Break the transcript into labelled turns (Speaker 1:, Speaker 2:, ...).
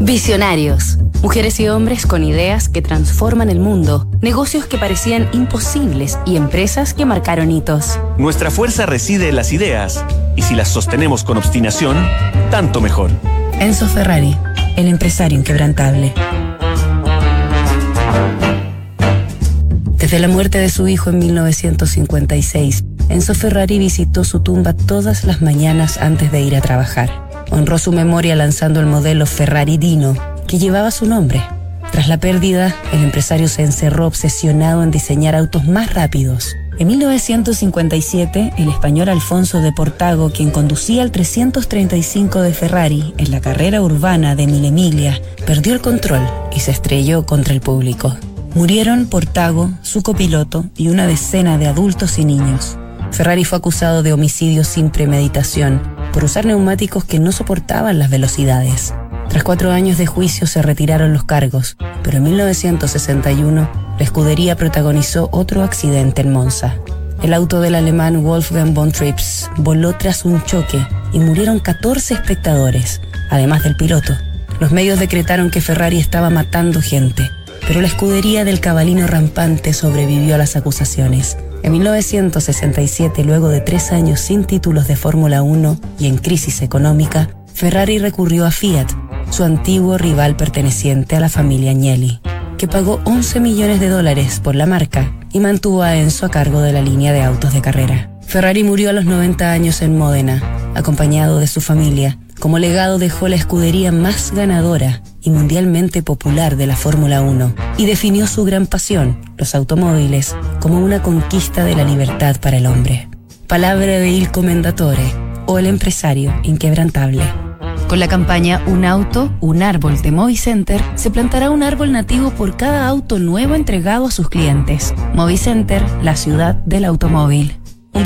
Speaker 1: Visionarios. Mujeres y hombres con ideas que transforman el mundo, negocios que parecían imposibles y empresas que marcaron hitos.
Speaker 2: Nuestra fuerza reside en las ideas, y si las sostenemos con obstinación, tanto mejor.
Speaker 3: Enzo Ferrari, el empresario inquebrantable. Desde la muerte de su hijo en 1956, Enzo Ferrari visitó su tumba todas las mañanas antes de ir a trabajar. Honró su memoria lanzando el modelo Ferrari Dino, que llevaba su nombre. Tras la pérdida, el empresario se encerró obsesionado en diseñar autos más rápidos. En 1957, el español Alfonso de Portago, quien conducía el 335 de Ferrari en la carrera urbana de Mille Miglia, perdió el control y se estrelló contra el público. Murieron Portago, su copiloto y una decena de adultos y niños. Ferrari fue acusado de homicidio sin premeditación por usar neumáticos que no soportaban las velocidades. Tras 4 años de juicio se retiraron los cargos, pero en 1961 la escudería protagonizó otro accidente en Monza. El auto del alemán Wolfgang von Trips voló tras un choque y murieron 14 espectadores, además del piloto. Los medios decretaron que Ferrari estaba matando gente, pero la escudería del cabalino rampante sobrevivió a las acusaciones. En 1967, luego de 3 años sin títulos de Fórmula 1 y en crisis económica, Ferrari recurrió a Fiat, su antiguo rival perteneciente a la familia Agnelli, que pagó $11 millones por la marca y mantuvo a Enzo a cargo de la línea de autos de carrera. Ferrari murió a los 90 años en Módena, acompañado de su familia. Como legado dejó la escudería más ganadora y mundialmente popular de la Fórmula 1 y definió su gran pasión, los automóviles, como una conquista de la libertad para el hombre. Palabra de Il Commendatore, o el empresario inquebrantable. Con la campaña Un auto, un árbol de Movicenter, se plantará un árbol nativo por cada auto nuevo entregado a sus clientes. Movicenter, la ciudad del automóvil.